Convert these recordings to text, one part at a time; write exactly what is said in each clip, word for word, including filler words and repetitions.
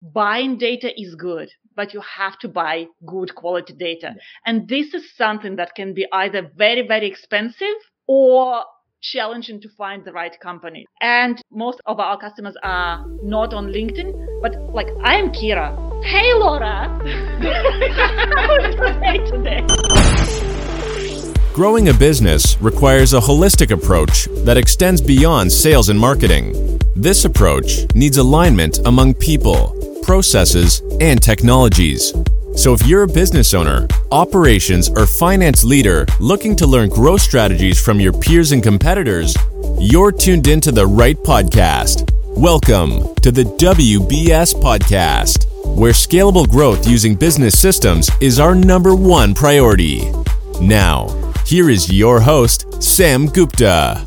buying data is good, but you have to buy good quality data. Yeah. And this is something that can be either very, very expensive or challenging to find the right company. And most of our customers are not on LinkedIn, but like I'm Kira. Hey, Laura. How is your day today? Growing a business requires a holistic approach that extends beyond sales and marketing. This approach needs alignment among people, processes, and technologies. So if you're a business owner, operations, or finance leader looking to learn growth strategies from your peers and competitors, you're tuned into the right podcast. Welcome to the W B S Podcast, where scalable growth using business systems is our number one priority. Now, here is your host, Sam Gupta.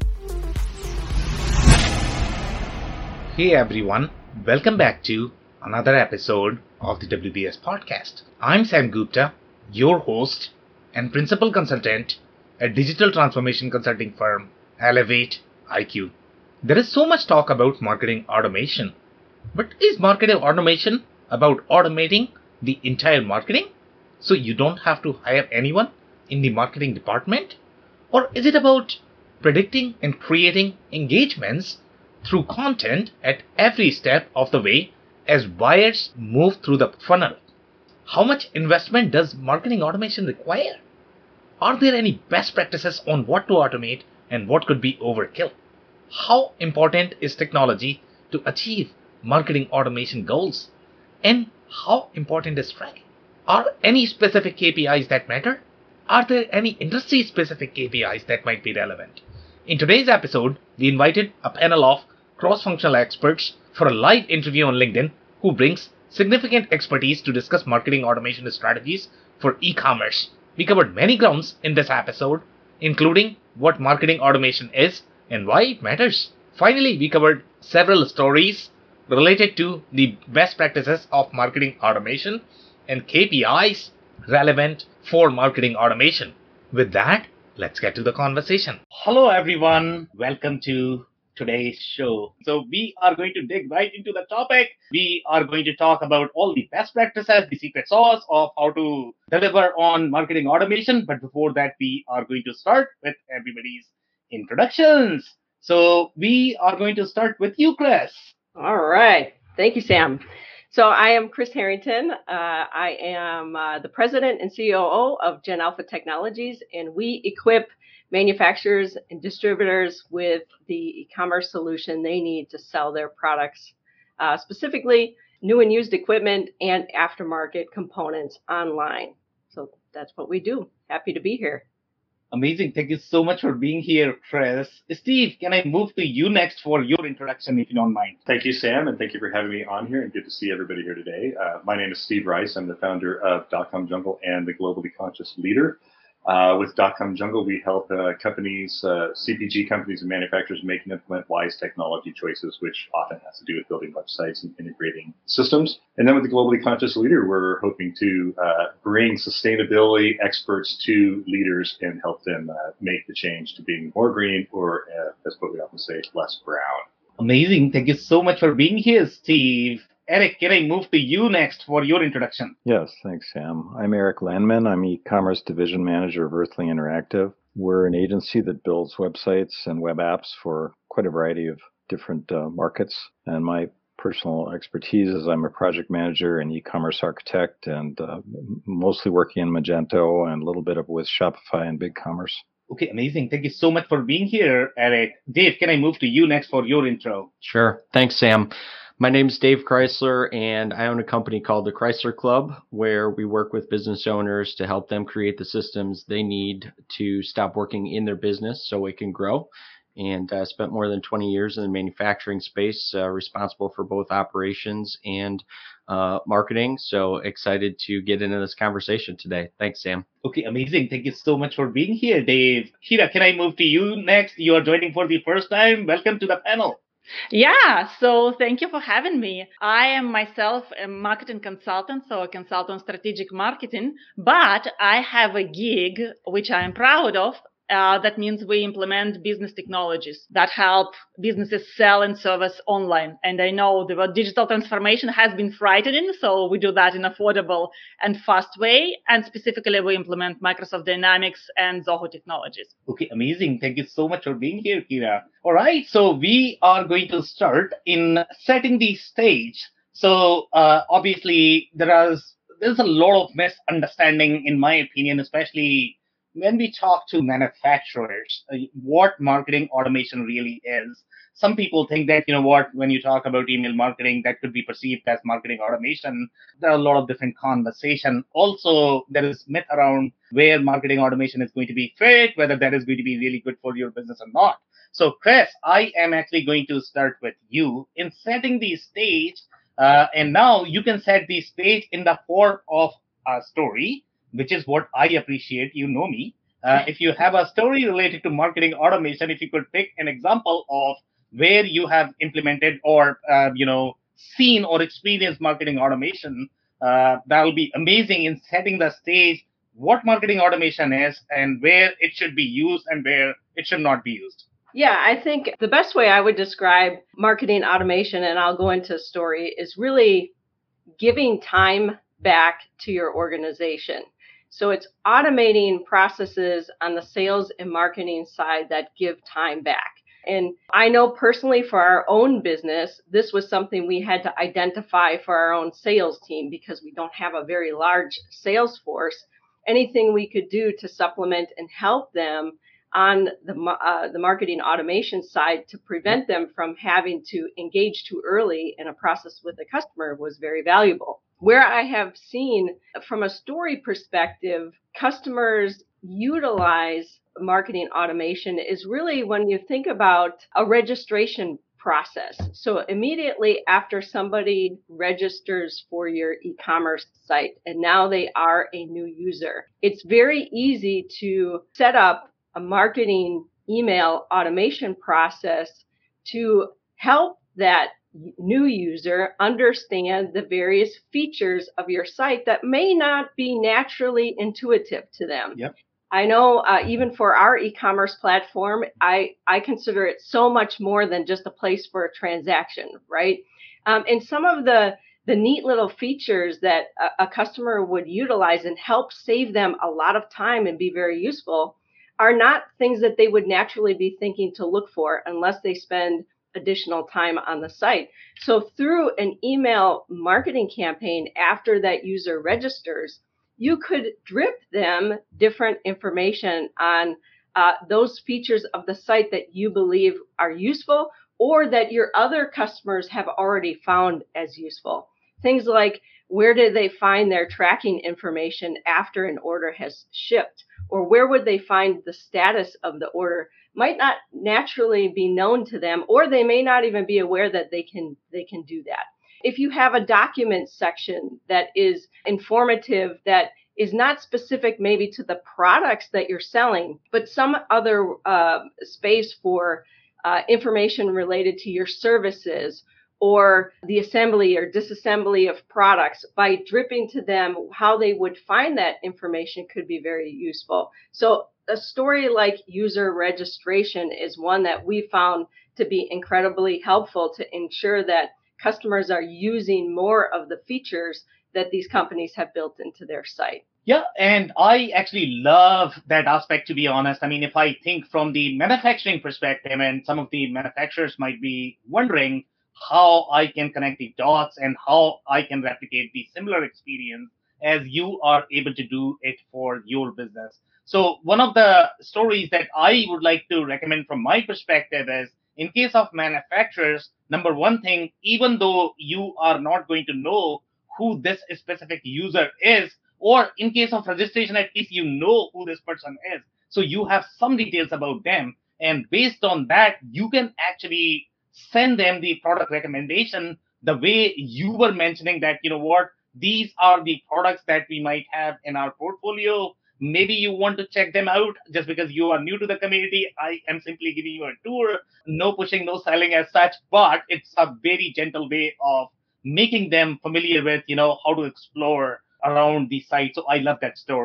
Hey everyone, welcome back to another episode of the W B S Podcast. I'm Sam Gupta, your host and principal consultant at digital transformation consulting firm Elevate I Q. There is so much talk about marketing automation, but is marketing automation about automating the entire marketing so you don't have to hire anyone in the marketing department? Or is it about predicting and creating engagements through content at every step of the way as buyers move through the funnel? How much investment does marketing automation require? Are there any best practices on what to automate and what could be overkill? How important is technology to achieve marketing automation goals? And how important is tracking? Are any specific K P Is that matter? Are there any industry-specific K P Is that might be relevant? In today's episode, we invited a panel of cross-functional experts for a live interview on LinkedIn who brings significant expertise to discuss marketing automation strategies for e-commerce. We covered many grounds in this episode, including what marketing automation is and why it matters. Finally, we covered several stories related to the best practices of marketing automation and K P Is relevant for marketing automation. With that, let's get to the conversation. Hello, everyone. Welcome to today's show. So we are going to dig right into the topic. We are going to talk about all the best practices, the secret sauce of how to deliver on marketing automation. But before that, we are going to start with everybody's introductions. So we are going to start with you, Chris. All right. Thank you, Sam. So I am Chris Harrington. Uh, I am uh, the president and C O O of Gen Alpha Technologies, and we equip manufacturers and distributors with the e-commerce solution they need to sell their products, uh, specifically new and used equipment and aftermarket components online. So that's what we do. Happy to be here. Amazing. Thank you so much for being here, Chris. Steve, can I move to you next for your introduction, if you don't mind? Thank you, Sam, and thank you for having me on here, and good to see everybody here today. Uh, my name is Steve Rice. I'm the founder of Dotcom Jungle and the Globally Conscious Leader. Uh, with Dotcom Jungle, we help uh, companies, uh, C P G companies and manufacturers make and implement wise technology choices, which often has to do with building websites and integrating systems. And then with the Globally Conscious Leader, we're hoping to uh, bring sustainability experts to leaders and help them uh, make the change to being more green, or uh, as what we often say, less brown. Amazing. Thank you so much for being here, Steve. Eric, can I move to you next for your introduction? Yes, thanks, Sam. I'm Eric Landman. I'm e-commerce division manager of Earthly Interactive. We're an agency that builds websites and web apps for quite a variety of different uh, markets. And my personal expertise is I'm a project manager and e-commerce architect, and uh, mostly working in Magento and a little bit of with Shopify and BigCommerce. Okay, amazing. Thank you so much for being here, Eric. Dave, can I move to you next for your intro? Sure. Thanks, Sam. My name's Dave Chrysler, and I own a company called the Chrysler Club, where we work with business owners to help them create the systems they need to stop working in their business so it can grow. And I uh, spent more than twenty years in the manufacturing space, uh, responsible for both operations and uh, marketing. So excited to get into this conversation today. Thanks, Sam. Okay, amazing. Thank you so much for being here, Dave. Kira, can I move to you next? You are joining for the first time. Welcome to the panel. Yeah, so thank you for having me. I am myself a marketing consultant, so a consultant on strategic marketing, but I have a gig, which I am proud of, Uh, that means we implement business technologies that help businesses sell and service online. And I know the word digital transformation has been frightening, so we do that in affordable and fast way. And specifically, we implement Microsoft Dynamics and Zoho technologies. Okay, amazing. Thank you so much for being here, Kira. All right, so we are going to start in setting the stage. So uh, obviously, there is there's a lot of misunderstanding, in my opinion, especially when we talk to manufacturers, uh, what marketing automation really is. Some people think that, you know what, when you talk about email marketing, that could be perceived as marketing automation. There are a lot of different conversation. Also, there is myth around where marketing automation is going to be fit, whether that is going to be really good for your business or not. So, Chris, I am actually going to start with you in setting the stage. Uh, and now you can set the stage in the form of a story, which is what I appreciate. You know me. Uh, if you have a story related to marketing automation, if you could pick an example of where you have implemented or, uh, you know, seen or experienced marketing automation, uh, that will be amazing in setting the stage, what marketing automation is and where it should be used and where it should not be used. Yeah, I think the best way I would describe marketing automation, and I'll go into a story, is really giving time back to your organization. So it's automating processes on the sales and marketing side that give time back. And I know personally for our own business, this was something we had to identify for our own sales team because we don't have a very large sales force. Anything we could do to supplement and help them on the uh, the marketing automation side to prevent them from having to engage too early in a process with a customer was very valuable. Where I have seen from a story perspective, customers utilize marketing automation is really when you think about a registration process. So immediately after somebody registers for your e-commerce site and now they are a new user, it's very easy to set up a marketing email automation process to help that new user understand the various features of your site that may not be naturally intuitive to them. Yep. I know uh, even for our e-commerce platform, I, I consider it so much more than just a place for a transaction, right? Um, and some of the, the neat little features that a, a customer would utilize and help save them a lot of time and be very useful are not things that they would naturally be thinking to look for unless they spend additional time on the site. So through an email marketing campaign after that user registers, you could drip them different information on uh, those features of the site that you believe are useful or that your other customers have already found as useful. Things like, where did they find their tracking information after an order has shipped? Or where would they find the status of the order? Might not naturally be known to them, or they may not even be aware that they can they can do that. If you have a document section that is informative, that is not specific maybe to the products that you're selling, but some other uh, space for uh, information related to your services or the assembly or disassembly of products, by dripping to them how they would find that information could be very useful. So a story like user registration is one that we found to be incredibly helpful to ensure that customers are using more of the features that these companies have built into their site. Yeah, and I actually love that aspect, to be honest. I mean, if I think from the manufacturing perspective, and some of the manufacturers might be wondering how I can connect the dots and how I can replicate the similar experience as you are able to do it for your business. So one of the stories that I would like to recommend from my perspective is, in case of manufacturers, number one thing, even though you are not going to know who this specific user is, or in case of registration, at least you know who this person is. So you have some details about them. And based on that, you can actually send them the product recommendation the way you were mentioning that, you know what, these are the products that we might have in our portfolio. Maybe you want to check them out just because you are new to the community. I am simply giving you a tour, no pushing, no selling as such, but it's a very gentle way of making them familiar with, you know, how to explore around the site. So I love that story.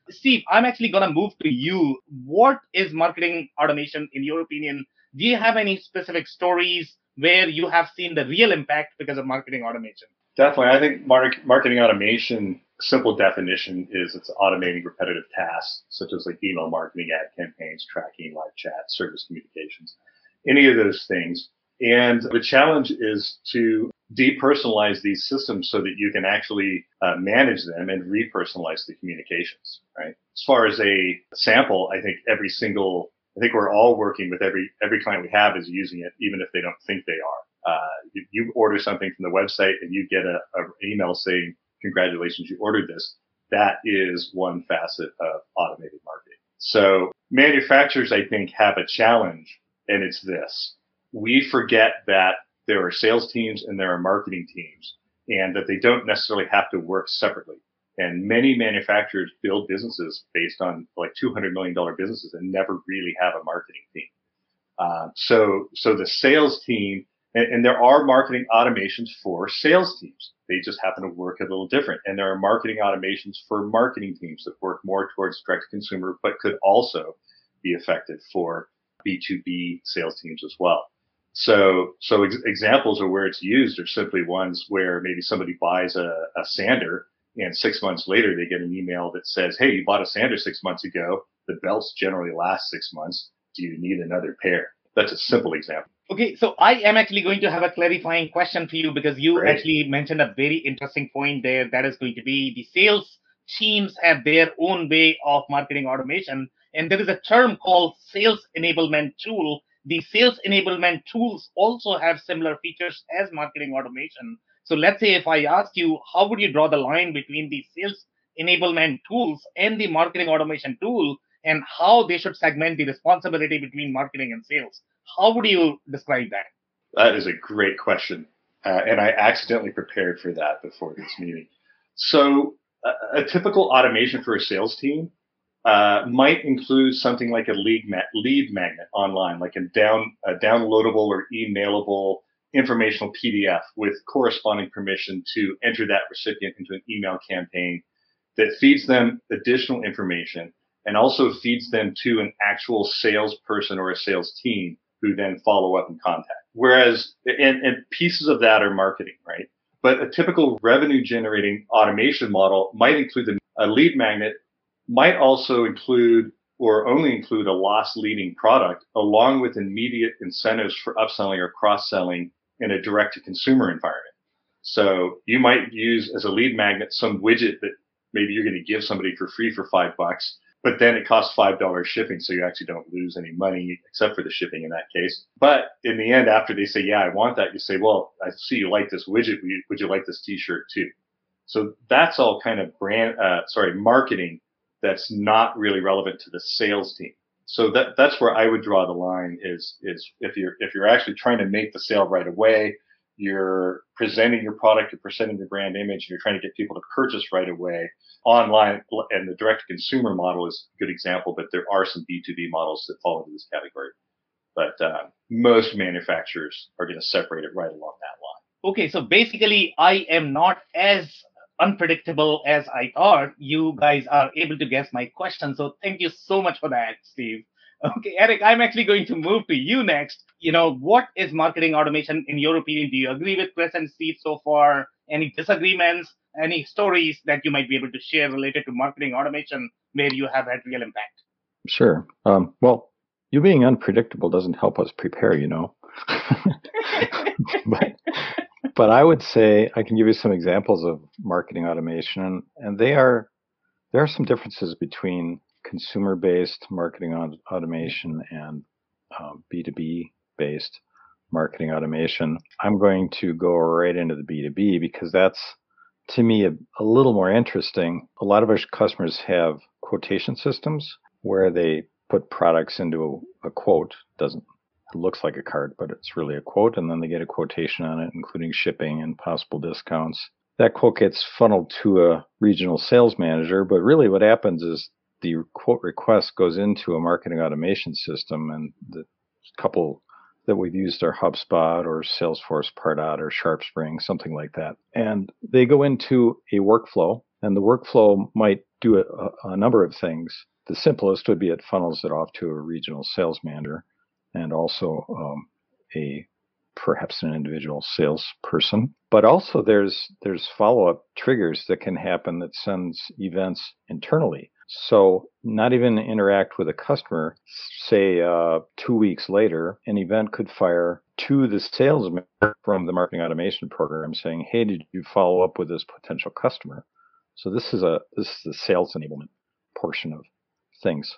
Steve, I'm actually going to move to you. What is marketing automation in your opinion? Do you have any specific stories where you have seen the real impact because of marketing automation? Definitely. I think mar- marketing automation, simple definition is it's automating repetitive tasks, such as like email marketing, ad campaigns, tracking, live chat, service communications, any of those things. And the challenge is to depersonalize these systems so that you can actually uh, manage them and repersonalize the communications, right? As far as a sample, I think every single, I think we're all working with every, every client we have is using it, even if they don't think they are. Uh, you, you order something from the website and you get a, a email saying, congratulations, you ordered this. That is one facet of automated marketing. So manufacturers, I think, have a challenge, and it's this. We forget that there are sales teams and there are marketing teams, and that they don't necessarily have to work separately. And many manufacturers build businesses based on like two hundred million dollars businesses and never really have a marketing team. Uh, so, so the sales team, and, and there are marketing automations for sales teams. They just happen to work a little different. And there are marketing automations for marketing teams that work more towards direct to consumer, but could also be effective for B two B sales teams as well. So, so ex- examples of where it's used are simply ones where maybe somebody buys a, a sander and six months later they get an email that says, hey, you bought a sander six months ago. The belts generally last six months. Do you need another pair? That's a simple example. Okay, so I am actually going to have a clarifying question for you because you Great. actually mentioned a very interesting point there. That is going to be the sales teams have their own way of marketing automation. And there is a term called sales enablement tool. The sales enablement tools also have similar features as marketing automation. So let's say if I ask you, how would you draw the line between the sales enablement tools and the marketing automation tool, and how they should segment the responsibility between marketing and sales? How would you describe that? That is a great question. Uh, and I accidentally prepared for that before this meeting. So a, a typical automation for a sales team uh, might include something like a lead, ma- lead magnet online, like a, down, a downloadable or emailable informational P D F with corresponding permission to enter that recipient into an email campaign that feeds them additional information and also feeds them to an actual salesperson or a sales team who then follow up and contact. Whereas, and, and pieces of that are marketing, right? But a typical revenue generating automation model might include a, a lead magnet, might also include or only include a loss leading product along with immediate incentives for upselling or cross-selling in a direct to consumer environment. So you might use as a lead magnet some widget that maybe you're going to give somebody for free for five bucks. But then it costs five dollars shipping, so you actually don't lose any money except for the shipping in that case. But in the end, after they say, yeah, I want that, you say, well, I see you like this widget. Would you, would you like this t-shirt too? So that's all kind of brand, uh, sorry, marketing that's not really relevant to the sales team. So that that's where I would draw the line is, is if you're, if you're actually trying to make the sale right away, you're presenting your product, you're presenting your brand image, and you're trying to get people to purchase right away. Online and the direct-to-consumer model is a good example, but there are some B two B models that fall into this category. But uh, most manufacturers are going to separate it right along that line. Okay, so basically, I am not as unpredictable as I thought. You guys are able to guess my question, so thank you so much for that, Steve. Okay, Eric, I'm actually going to move to you next. You know, what is marketing automation in your opinion? Do you agree with Chris and Steve so far? Any disagreements? Any stories that you might be able to share related to marketing automation where you have had real impact? Sure. Um, well, you being unpredictable doesn't help us prepare, you know. but, but I would say I can give you some examples of marketing automation, and they are there are some differences between consumer-based marketing automation and um, B two B-based marketing automation. I'm going to go right into the B two B because that's, to me, a, a little more interesting. A lot of our customers have quotation systems where they put products into a, a quote. Doesn't it looks like a card, but it's really a quote, and then they get a quotation on it, including shipping and possible discounts. That quote gets funneled to a regional sales manager, but really what happens is the quote request goes into a marketing automation system, and the couple that we've used are HubSpot or Salesforce Pardot or SharpSpring, something like that. And they go into a workflow And the workflow might do a, a number of things. The simplest would be it funnels it off to a regional sales manager and also um, a perhaps an individual salesperson. But also there's there's follow-up triggers that can happen that sends events internally. So not even interact with a customer, say uh, two weeks later, an event could fire to the sales manager from the marketing automation program saying, hey, did you follow up with this potential customer? So this is a this is the sales enablement portion of things.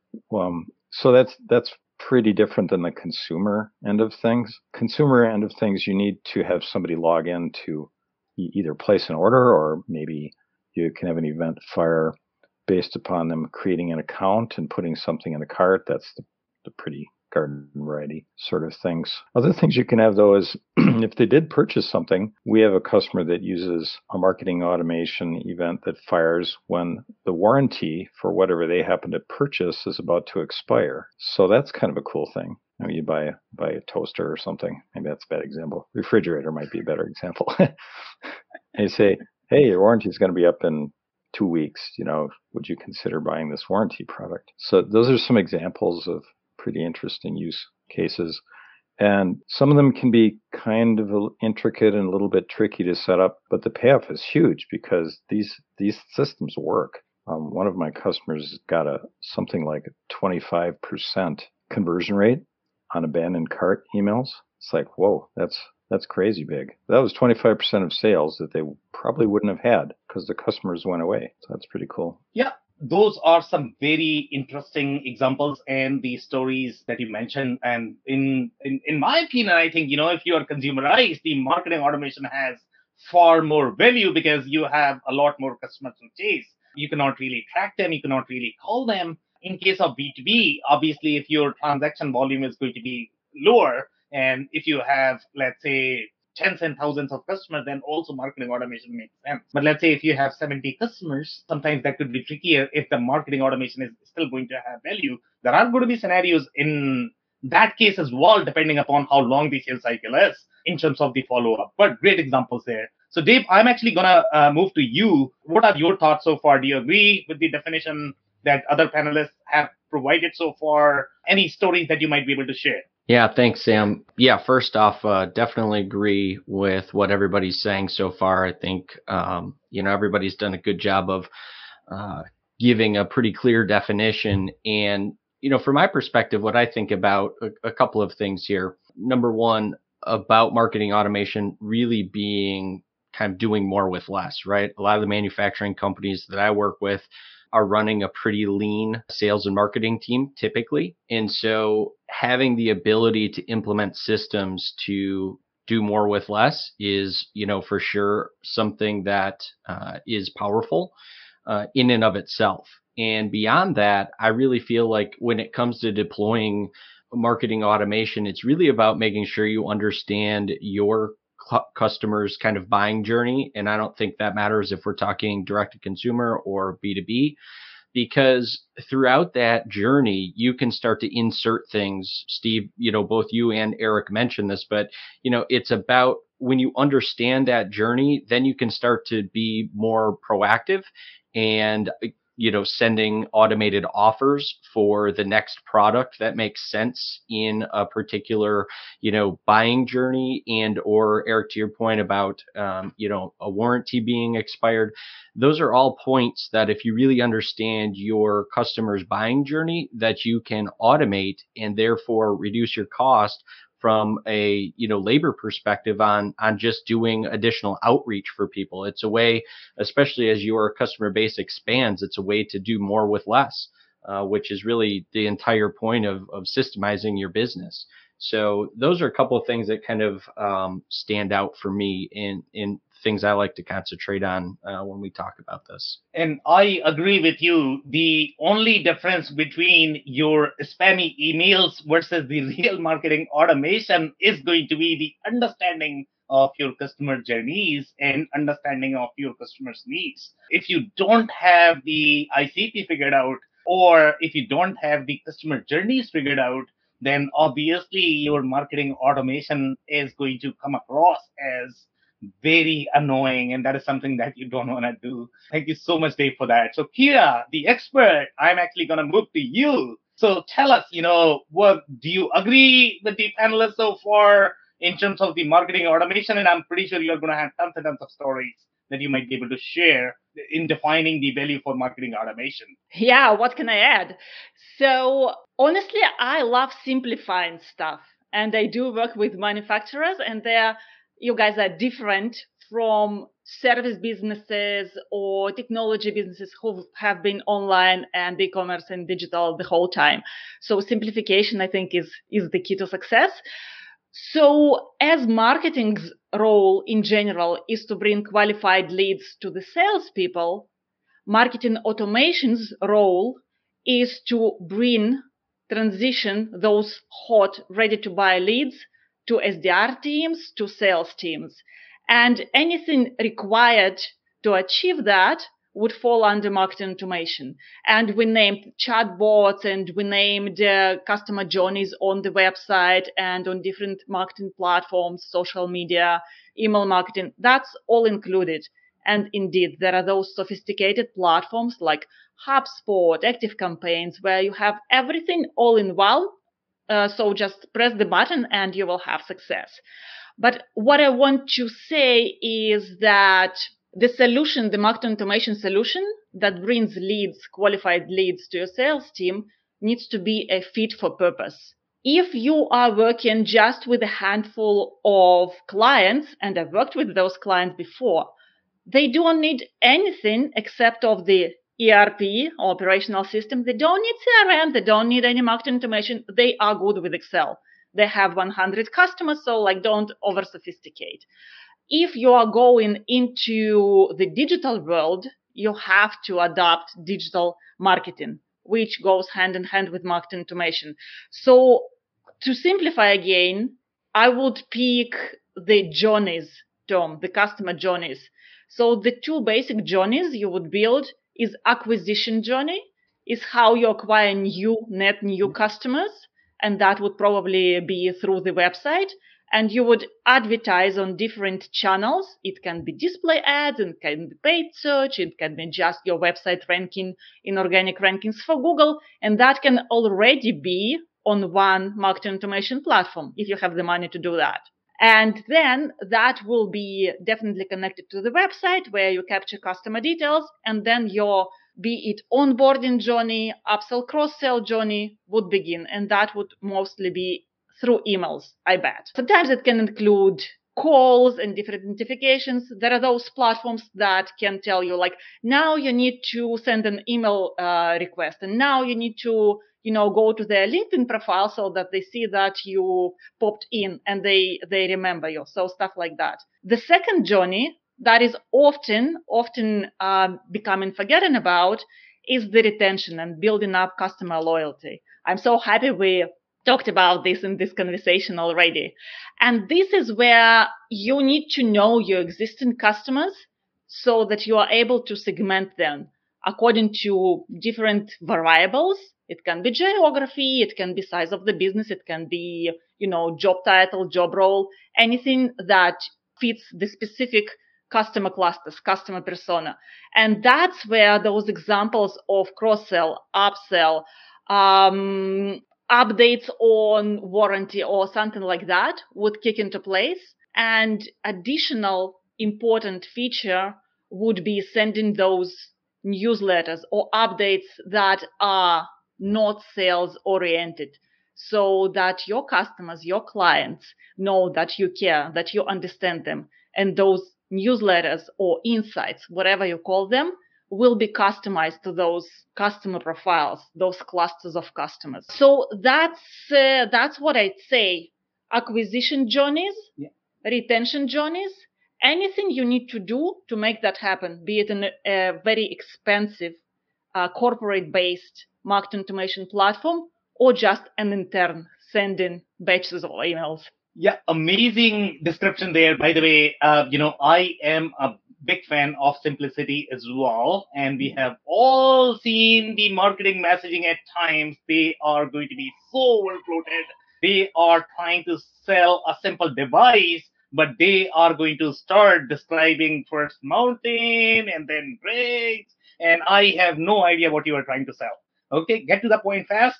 Um, so that's that's pretty different than the consumer end of things. Consumer end of things, you need to have somebody log in to e- either place an order, or maybe you can have an event fire based upon them creating an account and putting something in the cart. That's the, the pretty garden variety sort of things. Other things you can have, though, is if they did purchase something, we have a customer that uses a marketing automation event that fires when the warranty for whatever they happen to purchase is about to expire. So that's kind of a cool thing. You know, you buy a, buy a toaster or something. Maybe that's a bad example. Refrigerator might be a better example. And you say, hey, your warranty is going to be up in two weeks. You know, would you consider buying this warranty product? So those are some examples of pretty interesting use cases. And some of them can be kind of intricate and a little bit tricky to set up, but the payoff is huge because these these systems work. Um, one of my customers got a something like a twenty-five percent conversion rate on abandoned cart emails. It's like, whoa, that's that's crazy big. That was twenty-five percent of sales that they probably wouldn't have had because the customers went away. So that's pretty cool. Yeah. Those are some very interesting examples and the stories that you mentioned. And in, in, in my opinion, I think, you know, if you are consumerized, the marketing automation has far more value because you have a lot more customers to chase. You cannot really track them. You cannot really call them. In case of B two B, obviously, if your transaction volume is going to be lower, and if you have, let's say, tens and thousands of customers, then also marketing automation makes sense. But let's say if you have seventy customers, sometimes that could be trickier if the marketing automation is still going to have value. There are going to be scenarios in that case as well, depending upon how long the sales cycle is in terms of the follow-up. But great examples there. So Dave, I'm actually going to uh, move to you. What are your thoughts so far? Do you agree with the definition that other panelists have provided so far? Any stories that you might be able to share? Yeah, thanks, Sam. Yeah, first off, uh, definitely agree with what everybody's saying so far. I think, um, you know, everybody's done a good job of uh, giving a pretty clear definition. And, you know, from my perspective, what I think about a, a couple of things here. Number one, about marketing automation really being kind of doing more with less, right? A lot of the manufacturing companies that I work with are running a pretty lean sales and marketing team typically. And so having the ability to implement systems to do more with less is, you know, for sure something that uh, is powerful uh, in and of itself. And beyond that, I really feel like when it comes to deploying marketing automation, it's really about making sure you understand your customers' kind of buying journey. And I don't think that matters if we're talking direct to consumer or B two B, because throughout that journey, you can start to insert things. Steve, you know, both you and Eric mentioned this, but, you know, it's about when you understand that journey, then you can start to be more proactive and, you know, sending automated offers for the next product that makes sense in a particular, you know, buying journey. And, or Eric, to your point about, um, you know, a warranty being expired, those are all points that if you really understand your customer's buying journey, that you can automate and therefore reduce your cost from a, you know, labor perspective on, on just doing additional outreach for people. It's a way, especially as your customer base expands, it's a way to do more with less, uh, which is really the entire point of, of systemizing your business. So those are a couple of things that kind of um, stand out for me in, in things I like to concentrate on uh, when we talk about this. And I agree with you. The only difference between your spammy emails versus the real marketing automation is going to be the understanding of your customer journeys and understanding of your customers' needs. If you don't have the I C P figured out, or if you don't have the customer journeys figured out, then obviously your marketing automation is going to come across as very annoying, and that is something that you don't want to do. Thank you so much, Dave, for that. So Kira, the expert, I'm actually going to move to you. So tell us, you know, what do you agree with the panelists so far in terms of the marketing automation? And I'm pretty sure you're going to have tons and tons of stories that you might be able to share in defining the value for marketing automation. Yeah, what can I add? So honestly, I love simplifying stuff. And I do work with manufacturers, and they're, you guys are different from service businesses or technology businesses who have been online and e-commerce and digital the whole time. So simplification, I think, is, is the key to success. So as marketing's role in general is to bring qualified leads to the salespeople, marketing automation's role is to bring transition those hot, ready to buy leads to S D R teams, to sales teams. And anything required to achieve that would fall under marketing automation. And we named chatbots, and we named uh, customer journeys on the website and on different marketing platforms, social media, email marketing. That's all included. And indeed, there are those sophisticated platforms like HubSpot, ActiveCampaigns, where you have everything all in one. Uh, so just press the button and you will have success. But what I want to say is that the solution, the marketing automation solution that brings leads, qualified leads to your sales team, needs to be a fit for purpose. If you are working just with a handful of clients, and I've worked with those clients before, they don't need anything except of the E R P, operational system. They don't need C R M. They don't need any marketing automation. They are good with Excel. They have one hundred customers, so like don't over sophisticate. If you are going into the digital world, you have to adopt digital marketing, which goes hand in hand with marketing automation. So to simplify again, I would pick the journeys, Tom, the customer journeys. So the two basic journeys you would build is acquisition journey, is how you acquire new, net new customers. And that would probably be through the website. And you would advertise on different channels. It can be display ads, it can be paid search, it can be just your website ranking in organic rankings for Google. And that can already be on one marketing automation platform if you have the money to do that. And then that will be definitely connected to the website where you capture customer details, and then your, be it onboarding journey, upsell, cross-sell journey would begin. And that would mostly be through emails, I bet. Sometimes it can include calls and different notifications. There are those platforms that can tell you, like, now you need to send an email uh, request, and now you need to, you know, go to their LinkedIn profile so that they see that you popped in and they, they remember you. So stuff like that. The second journey that is often, often uh, becoming forgotten about is the retention and building up customer loyalty. I'm so happy we talked about this in this conversation already. And this is where you need to know your existing customers so that you are able to segment them according to different variables. It can be geography, it can be size of the business, it can be, you know, job title, job role, anything that fits the specific customer clusters, customer persona. And that's where those examples of cross-sell, upsell, um, updates on warranty or something like that would kick into place. And additional important feature would be sending those newsletters or updates that are not sales oriented, so that your customers, your clients know that you care, that you understand them. And those newsletters or insights, whatever you call them, will be customized to those customer profiles, those clusters of customers. So that's uh, that's what I'd say. Acquisition journeys, yeah. Retention journeys, anything you need to do to make that happen, be it in a, a very expensive uh, corporate-based marketing automation platform or just an intern sending batches of emails. Yeah, amazing description there. By the way, uh, you know, I am a big fan of simplicity as well. And we have all seen the marketing messaging at times. They are going to be so well floated. They are trying to sell a simple device, but they are going to start describing first mountain and then bridge, and I have no idea what you are trying to sell. Okay, get to the point fast.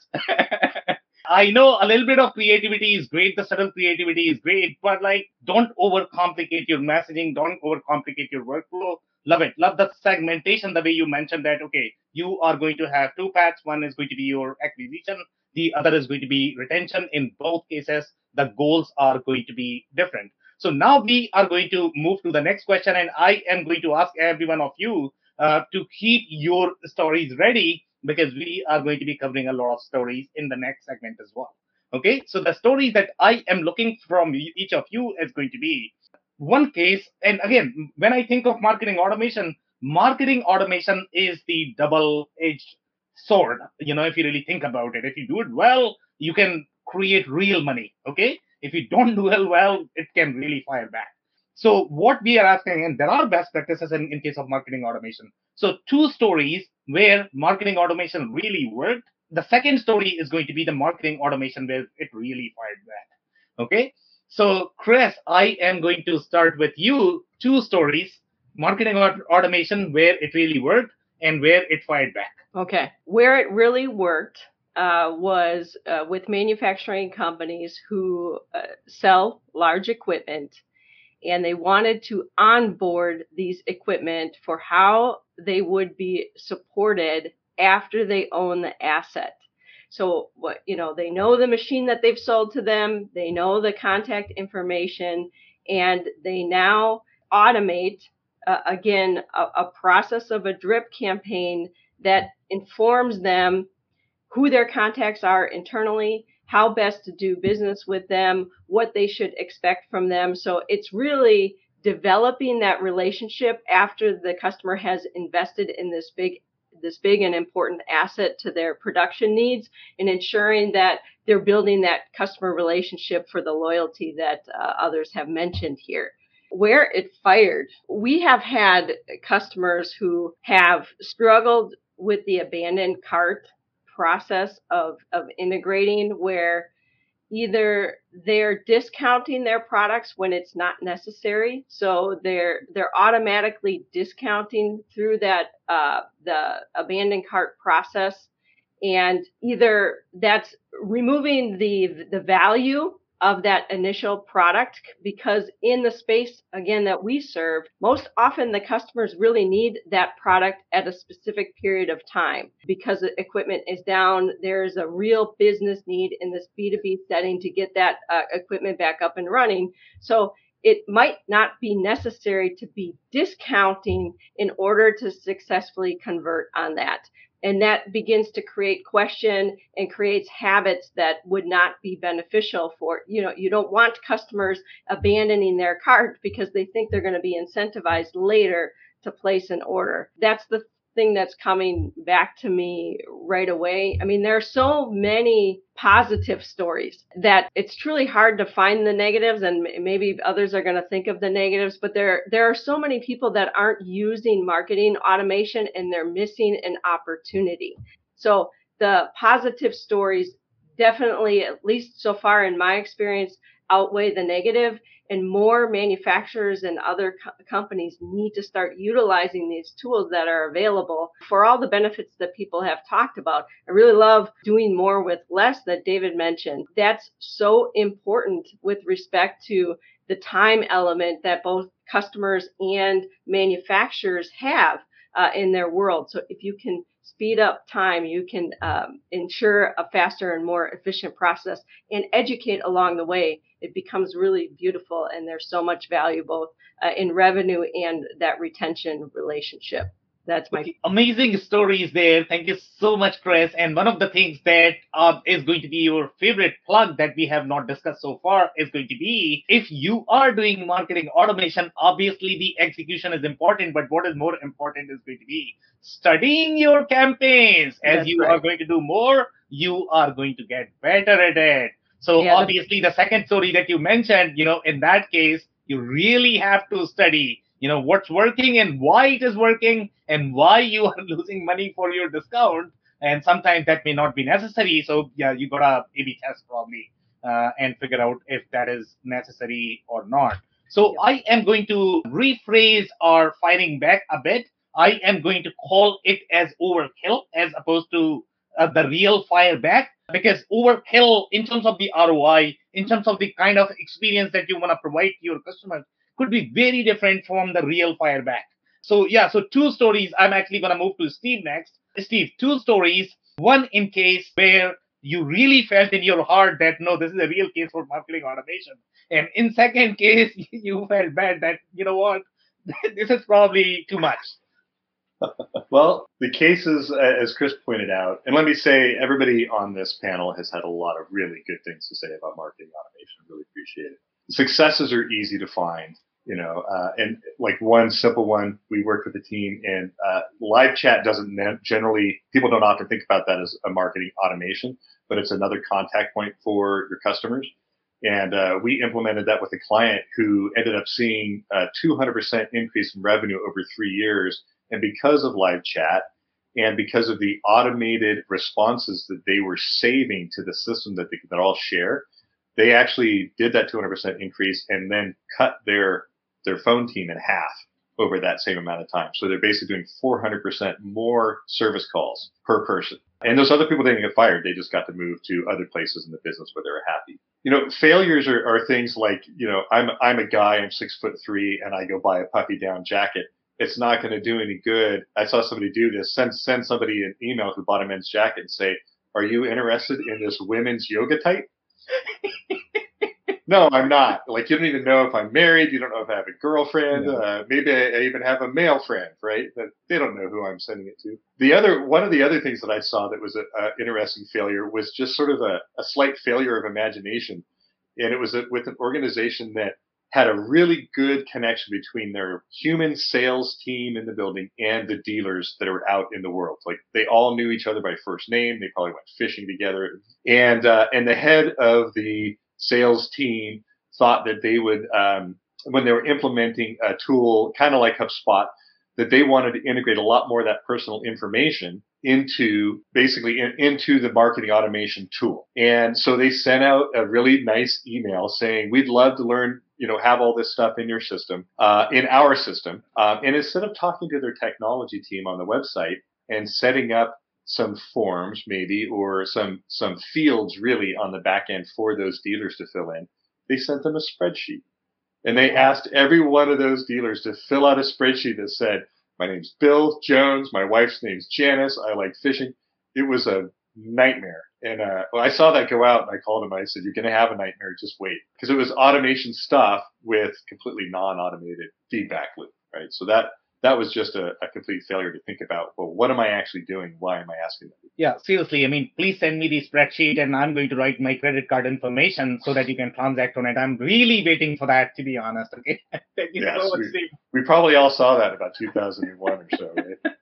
I know a little bit of creativity is great, the subtle creativity is great, but like, don't overcomplicate your messaging, don't overcomplicate your workflow. Love it. Love the segmentation, the way you mentioned that, okay, you are going to have two paths. One is going to be your acquisition, the other is going to be retention. In both cases, the goals are going to be different. So now we are going to move to the next question, and I am going to ask every one of you uh, to keep your stories ready, because we are going to be covering a lot of stories in the next segment as well. Okay, so the story that I am looking from each of you is going to be one case. And again, when I think of marketing automation, marketing automation is the double-edged sword. You know, if you really think about it, if you do it well, you can create real money. Okay, if you don't do it well, it can really fire back. So what we are asking, and there are best practices in, in case of marketing automation. So two stories where marketing automation really worked. The second story is going to be the marketing automation where it really fired back. Okay. So Chris, I am going to start with you. Two stories, marketing automation where it really worked and where it fired back. Okay. Where it really worked uh, was uh, with manufacturing companies who uh, sell large equipment, and they wanted to onboard these equipment for how they would be supported after they own the asset. So what, you know, they know the machine that they've sold to them, they know the contact information, and they now automate, uh, again, a, a process of a drip campaign that informs them who their contacts are internally, how best to do business with them, what they should expect from them. So it's really developing that relationship after the customer has invested in this big this big and important asset to their production needs, and ensuring that they're building that customer relationship for the loyalty that uh, others have mentioned here. Where it fired, we have had customers who have struggled with the abandoned cart process of, of integrating, where either they're discounting their products when it's not necessary, so they're they're automatically discounting through that uh, the abandoned cart process, and either that's removing the the value of that initial product, because in the space, again, that we serve, most often the customers really need that product at a specific period of time because the equipment is down. There's a real business need in this B two B setting to get that uh, equipment back up and running. So it might not be necessary to be discounting in order to successfully convert on that. And that begins to create question and creates habits that would not be beneficial for, you know, you don't want customers abandoning their cart because they think they're going to be incentivized later to place an order. That's the thing that's coming back to me right away. I mean, there are so many positive stories that it's truly hard to find the negatives, and maybe others are going to think of the negatives, but there there are so many people that aren't using marketing automation and they're missing an opportunity. So the positive stories definitely, at least so far in my experience, outweigh the negative, and more manufacturers and other co- companies need to start utilizing these tools that are available for all the benefits that people have talked about. I really love doing more with less that David mentioned. That's so important with respect to the time element that both customers and manufacturers have uh, in their world. So if you can speed up time, you can um, ensure a faster and more efficient process and educate along the way. It becomes really beautiful, and there's so much value both uh, in revenue and that retention relationship. That's my amazing stories there. Thank you so much, Chris. And one of the things that uh, is going to be your favorite plug that we have not discussed so far is going to be, if you are doing marketing automation, obviously the execution is important, but what is more important is going to be studying your campaigns. As That's you right. are going to do more, you are going to get better at it. So Yeah, obviously the second story that you mentioned, you know, in that case, you really have to study, you know, what's working and why it is working and why you are losing money for your discount. And sometimes that may not be necessary. So yeah, you gotta A B test probably uh, and figure out if that is necessary or not. So I am going to rephrase our fighting back a bit. I am going to call it as overkill as opposed to uh, the real fire back, because overkill in terms of the R O I, in terms of the kind of experience that you want to provide to your customers, could be very different from the real fire back. So yeah, so two stories. I'm actually going to move to Steve next. Steve, two stories. One in case where you really felt in your heart that no, this is a real case for marketing automation. And in second case, you felt bad that, you know what, this is probably too much. Well, the cases, as Chris pointed out, and let me say, everybody on this panel has had a lot of really good things to say about marketing automation. Really appreciate it. Successes are easy to find, you know, uh, and like one simple one, we worked with a team, and uh, live chat doesn't generally, people don't often think about that as a marketing automation, but it's another contact point for your customers. And uh, we implemented that with a client who ended up seeing a two hundred percent increase in revenue over three years. And because of live chat and because of the automated responses that they were saving to the system that they could all share, they actually did that two hundred percent increase and then cut their their phone team in half over that same amount of time. So they're basically doing four hundred percent more service calls per person. And those other people didn't get fired. They just got to move to other places in the business where they were happy. You know, failures are, are things like, you know, I'm I'm a guy, I'm six foot three, and I go buy a puffy down jacket. It's not going to do any good. I saw somebody do this. Send send somebody an email who bought a men's jacket and say, "Are you interested in this women's yoga type?" No, I'm not. Like, you don't even know if I'm married. You don't know if I have a girlfriend. Yeah. Uh, maybe I, I even have a male friend, right? But they don't know who I'm sending it to. The other, one of the other things that I saw that was an interesting failure was just sort of a, a slight failure of imagination. And it was a, with an organization that had a really good connection between their human sales team in the building and the dealers that are out in the world. Like, they all knew each other by first name. They probably went fishing together. And, uh, and the head of the sales team thought that they would, um, when they were implementing a tool kind of like HubSpot, that they wanted to integrate a lot more of that personal information into basically in, into the marketing automation tool. And so they sent out a really nice email saying, we'd love to learn, you know, have all this stuff in your system, uh, in our system. Um, and instead of talking to their technology team on the website and setting up some forms maybe, or some, some fields really on the back end for those dealers to fill in, they sent them a spreadsheet. And they asked every one of those dealers to fill out a spreadsheet that said, my name's Bill Jones, my wife's name's Janice, I like fishing. It was a nightmare. And uh, well, I saw that go out, and I called him. I said, you're going to have a nightmare, just wait. Because it was automation stuff with completely non-automated feedback loop, right? So that that was just a, a complete failure to think about, well, what am I actually doing? Why am I asking them? Yeah, seriously. I mean, please send me the spreadsheet, and I'm going to write my credit card information so that you can transact on it. I'm really waiting for that, to be honest. Okay. Thank you yes, so much, we, Steve. We probably all saw that about two thousand one or so,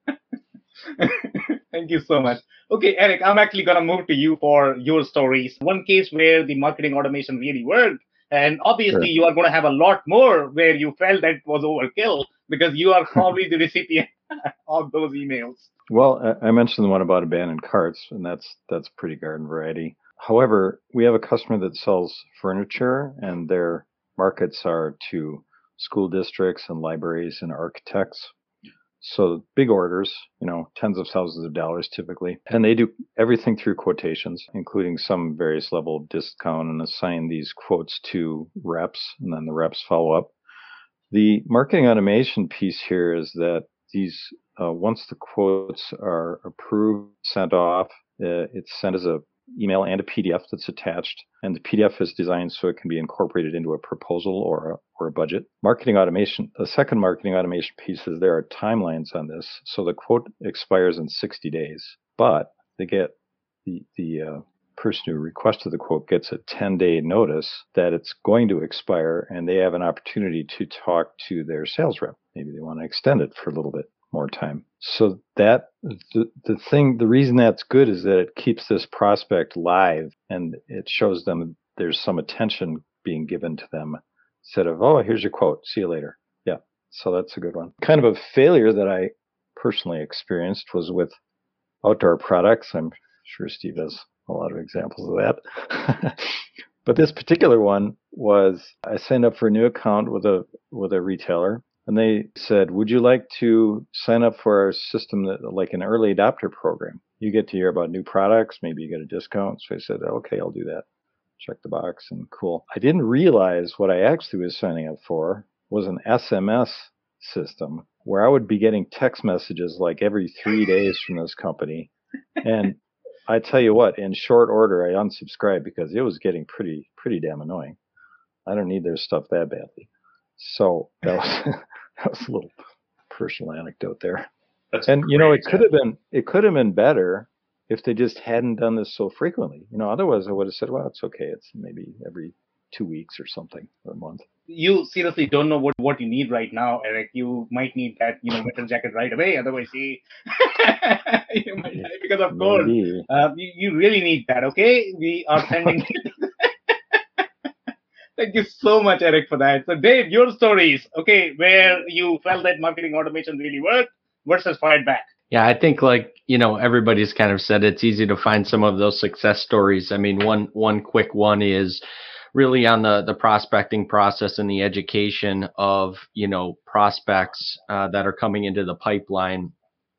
right? Thank you so much. Okay, Eric, I'm actually going to move to you for your stories. One case where the marketing automation really worked, and obviously sure. you are going to have a lot more where you felt that it was overkill, because you are probably the recipient of those emails. Well, I mentioned the one about abandoned carts, and that's that's pretty garden variety. However, we have a customer that sells furniture, and their markets are to school districts and libraries and architects. So big orders, you know, tens of thousands of dollars typically. And they do everything through quotations, including some various level of discount, and assign these quotes to reps, and then the reps follow up. The marketing automation piece here is that these, uh, once the quotes are approved, sent off, uh, it's sent as a email and a P D F that's attached. And the P D F is designed so it can be incorporated into a proposal or a, or a budget. Marketing automation, the second marketing automation piece is there are timelines on this. So the quote expires in sixty days, but they get the, the uh, person who requested the quote gets a ten-day notice that it's going to expire, and they have an opportunity to talk to their sales rep. Maybe they want to extend it for a little bit more time. So that the, the thing, the reason that's good is that it keeps this prospect live, and it shows them there's some attention being given to them instead of, oh, here's your quote, see you later. Yeah, so that's a good one. Kind of a failure that I personally experienced was with outdoor products. I'm sure Steve has a lot of examples of that. But this particular one was, I signed up for a new account with a with a retailer, and they said, would you like to sign up for our system, that, like an early adopter program? You get to hear about new products, maybe you get a discount. So I said, okay, I'll do that. Check the box, and cool. I didn't realize what I actually was signing up for was an S M S system where I would be getting text messages like every three days from this company. And I tell you what, in short order, I unsubscribed because it was getting pretty, pretty damn annoying. I don't need their stuff that badly. So that was that was a little personal anecdote there. That's and you know, it example. could have been it could have been better if they just hadn't done this so frequently. You know, otherwise I would have said, well, it's okay. It's maybe every two weeks or something, or a month. You seriously don't know what, what you need right now, Eric. You might need that, you know, metal jacket right away. Otherwise, you, you might die because of cold. Uh, you, you really need that, okay? We are sending Thank you so much, Eric, for that. So, Dave, your stories, okay, where you felt that marketing automation really worked versus fired back. Yeah, I think like, you know, everybody's kind of said it's easy to find some of those success stories. I mean, one one quick one is really on the, the prospecting process and the education of, you know, prospects uh, that are coming into the pipeline.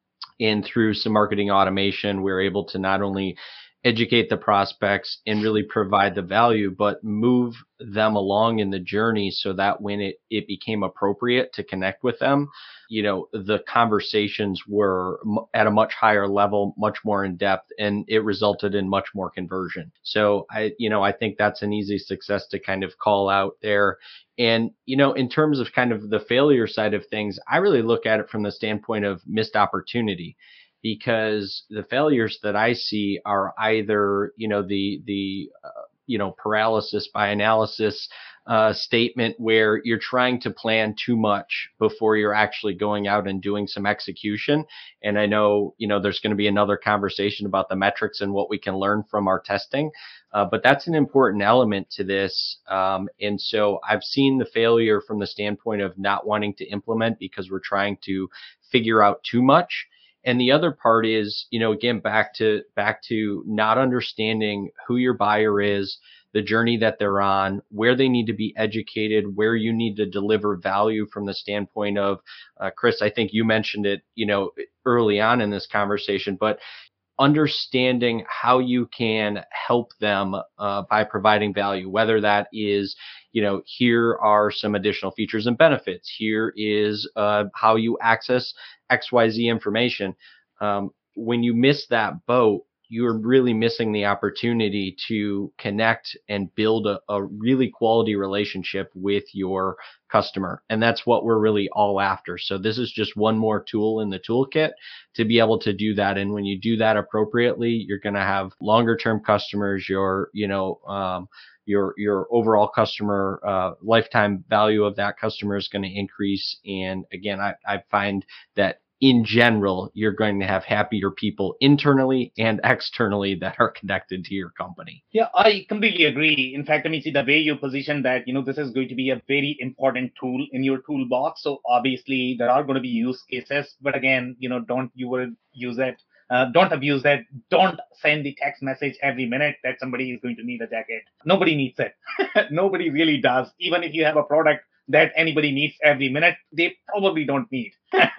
And through some marketing automation, we're able to not only educate the prospects and really provide the value, but move them along in the journey so that when it, it became appropriate to connect with them, you know, the conversations were at a much higher level, much more in depth, and it resulted in much more conversion. So I, you know, I think that's an easy success to kind of call out there. And, you know, in terms of kind of the failure side of things, I really look at it from the standpoint of missed opportunity. Because the failures that I see are either, you know, the, the, uh, you know, paralysis by analysis uh, statement where you're trying to plan too much before you're actually going out and doing some execution. And I know, you know, there's going to be another conversation about the metrics and what we can learn from our testing. Uh, but that's an important element to this. Um, and so I've seen the failure from the standpoint of not wanting to implement because we're trying to figure out too much. And the other part is, you know, again, back to back to not understanding who your buyer is, the journey that they're on, where they need to be educated, where you need to deliver value from the standpoint of, uh, Chris, I think you mentioned it, you know, early on in this conversation, but understanding how you can help them uh, by providing value, whether that is, you know, here are some additional features and benefits. Here is uh, how you access X Y Z information. Um, when you miss that boat, you're really missing the opportunity to connect and build a, a really quality relationship with your customer. And that's what we're really all after. So this is just one more tool in the toolkit to be able to do that. And when you do that appropriately, you're going to have longer term customers. Your, you know, um, your, your overall customer uh, lifetime value of that customer is going to increase. And again, I, I find that in general, you're going to have happier people internally and externally that are connected to your company. Yeah, I completely agree. In fact, I mean, see the way you position that, you know, this is going to be a very important tool in your toolbox. So obviously there are going to be use cases, but again, you know, don't you will use it. Uh, don't abuse that. Don't send the text message every minute that somebody is going to need a jacket. Nobody needs it. Nobody really does. Even if you have a product that anybody needs every minute, they probably don't need.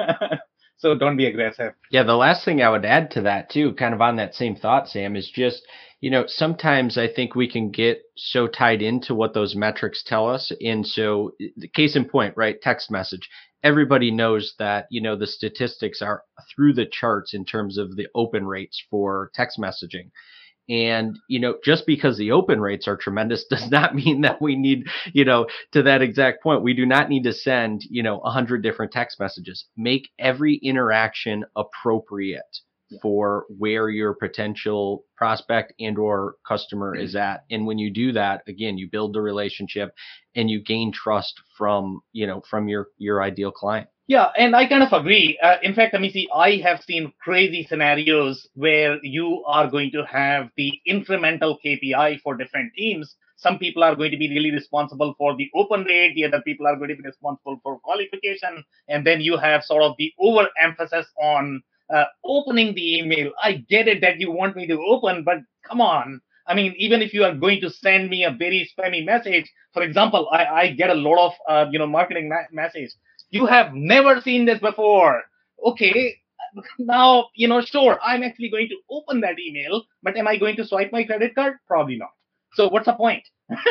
So don't be aggressive. Yeah, the last thing I would add to that too, kind of on that same thought, Sam, is just, you know, sometimes I think we can get so tied into what those metrics tell us. And so the case in point, right? Text message. Everybody knows that, you know, the statistics are through the charts in terms of the open rates for text messaging. And, you know, just because the open rates are tremendous does not mean that we need, you know, to that exact point, we do not need to send, you know, a hundred different text messages. Make every interaction appropriate yeah. for where your potential prospect and or customer mm-hmm. is at. And when you do that, again, you build the relationship and you gain trust from, you know, from your, your ideal client. Yeah, and I kind of agree. Uh, in fact, I mean, see, I have seen crazy scenarios where you are going to have the incremental K P I for different teams. Some people are going to be really responsible for the open rate. The other people are going to be responsible for qualification. And then you have sort of the overemphasis on uh, opening the email. I get it that you want me to open, but come on. I mean, even if you are going to send me a very spammy message, for example, I, I get a lot of, uh, you know, marketing ma- message. You have never seen this before. Okay, now, you know, sure, I'm actually going to open that email, but am I going to swipe my credit card? Probably not. So what's the point?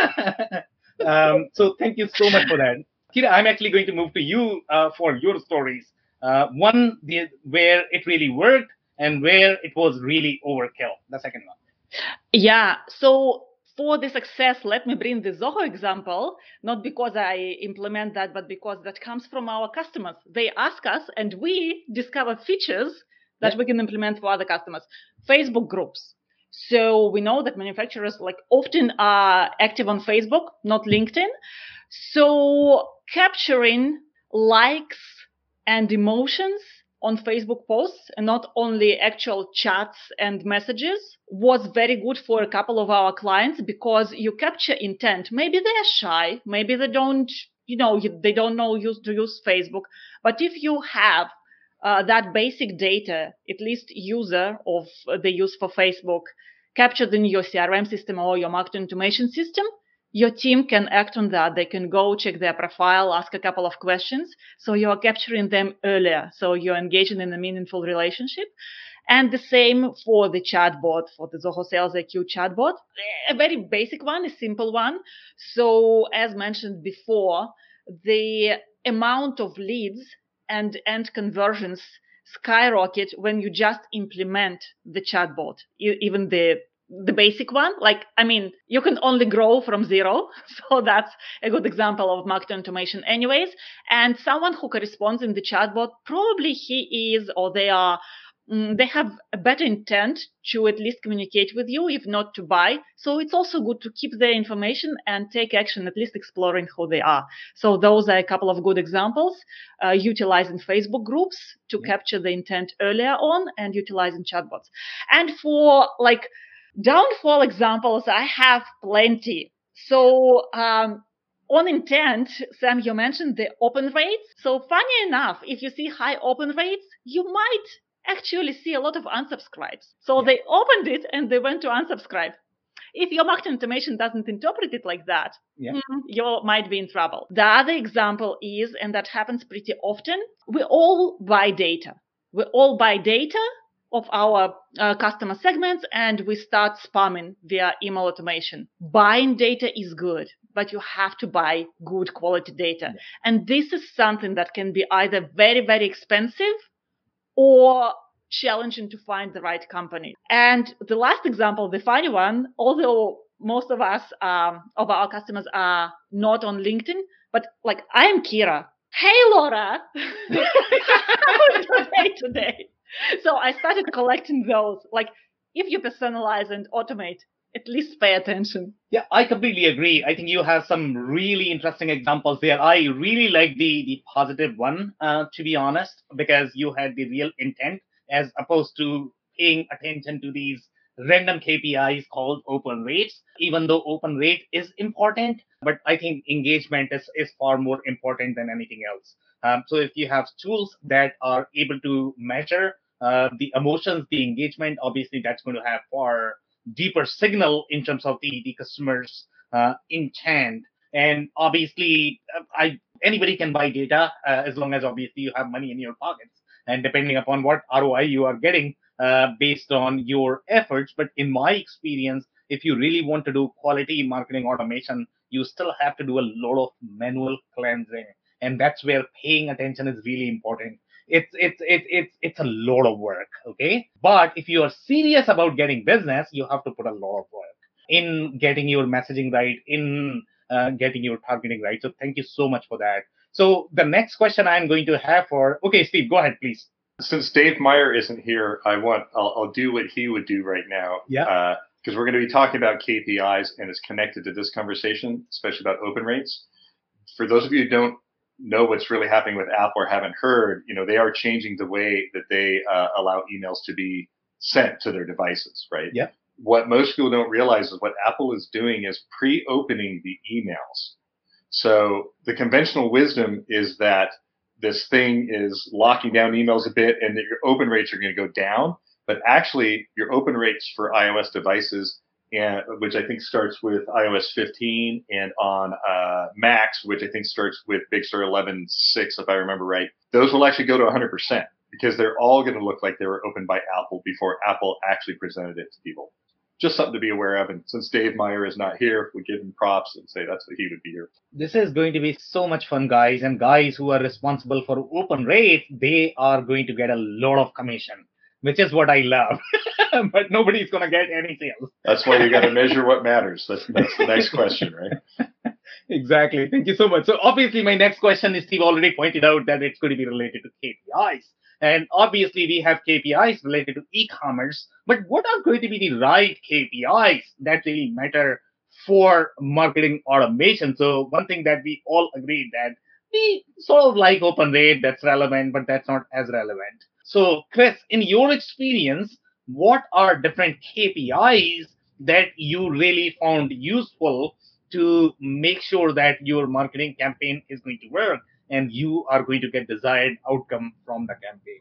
um, so thank you so much for that. Kira, I'm actually going to move to you uh, for your stories. Uh, one the, where it really worked and where it was really overkill. The second one. Yeah. So for the success, let me bring the Zoho example, not because I implement that, but because that comes from our customers. They ask us and we discover features that yeah. we can implement for other customers. Facebook groups. So we know that manufacturers like often are active on Facebook, not LinkedIn. So capturing likes and emotions on Facebook posts and not only actual chats and messages was very good for a couple of our clients because you capture intent. Maybe they're shy. Maybe they don't, you know, they don't know use, to use Facebook. But if you have uh, that basic data, at least user of the use for Facebook captured in your C R M system or your marketing automation system, your team can act on that. They can go check their profile, ask a couple of questions. So you're capturing them earlier. So you're engaging in a meaningful relationship. And the same for the chatbot, for the Zoho Sales I Q chatbot. A very basic one, a simple one. So as mentioned before, the amount of leads and end conversions skyrocket when you just implement the chatbot, even the the basic one. Like, I mean, you can only grow from zero. So that's a good example of marketing automation anyways. And someone who corresponds in the chatbot, probably he is or they are, mm, they have a better intent to at least communicate with you, if not to buy. So it's also good to keep their information and take action, at least exploring who they are. So those are a couple of good examples, uh, utilizing Facebook groups to yeah. capture the intent earlier on and utilizing chatbots. And for like, downfall examples, I have plenty. So um, on intent, Sam, you mentioned the open rates. So funny enough, if you see high open rates, you might actually see a lot of unsubscribes. So yeah. they opened it and they went to unsubscribe. If your marketing automation doesn't interpret it like that, yeah. you might be in trouble. The other example is, and that happens pretty often, we all buy data. We all buy data of our uh, customer segments and we start spamming via email automation. Buying data is good, but you have to buy good quality data. Yeah. And this is something that can be either very, very expensive or challenging to find the right company. And the last example, the funny one, although most of us, um, of our customers are not on LinkedIn, but like I am Kira. Hey, Laura. How is your day today? So I started collecting those. Like, if you personalize and automate, at least pay attention. Yeah, I completely agree. I think you have some really interesting examples there. I really like the, the positive one, uh, to be honest, because you had the real intent as opposed to paying attention to these random K P Is called open rates, even though open rate is important. But I think engagement is, is far more important than anything else. Um, so if you have tools that are able to measure uh, the emotions, the engagement, obviously that's going to have far deeper signal in terms of the, the customer's uh, intent. And obviously, I anybody can buy data uh, as long as obviously you have money in your pockets. And depending upon what R O I you are getting uh, based on your efforts. But in my experience, if you really want to do quality marketing automation, you still have to do a lot of manual cleansing. And that's where paying attention is really important. It's it's it's it's it's a lot of work, okay? But if you are serious about getting business, you have to put a lot of work in getting your messaging right, in uh, getting your targeting right. So thank you so much for that. So the next question I'm going to have for, okay, Steve, go ahead, please. Since Dave Meyer isn't here, I want I'll, I'll do what he would do right now. Yeah. Because uh, we're going to be talking about K P Is, and it's connected to this conversation, especially about open rates. For those of you who don't know what's really happening with Apple or haven't heard, you know, they are changing the way that they uh, allow emails to be sent to their devices, right? Yeah. What most people don't realize is what Apple is doing is pre-opening the emails. So the conventional wisdom is that this thing is locking down emails a bit and that your open rates are going to go down. But actually, your open rates for iOS devices and which I think starts with i O S fifteen, and on uh, Macs, which I think starts with Big Sur eleven point six, if I remember right, those will actually go to one hundred percent because they're all going to look like they were opened by Apple before Apple actually presented it to people. Just something to be aware of. And since Dave Meyer is not here, we give him props and say that's what he would be here. This is going to be so much fun, guys. And guys who are responsible for open rates, they are going to get a lot of commission, which is what I love. But nobody's going to get any sales. That's why you got to measure what matters. That's, that's the next question, right? Exactly. Thank you so much. So obviously, my next question is, Steve already pointed out that it's going to be related to K P Is. And obviously, we have K P Is related to e-commerce. But what are going to be the right K P Is that really matter for marketing automation? So one thing that we all agreed that we sort of like open rate, that's relevant, but that's not as relevant. So Chris, in your experience, what are different K P Is that you really found useful to make sure that your marketing campaign is going to work and you are going to get desired outcome from the campaign?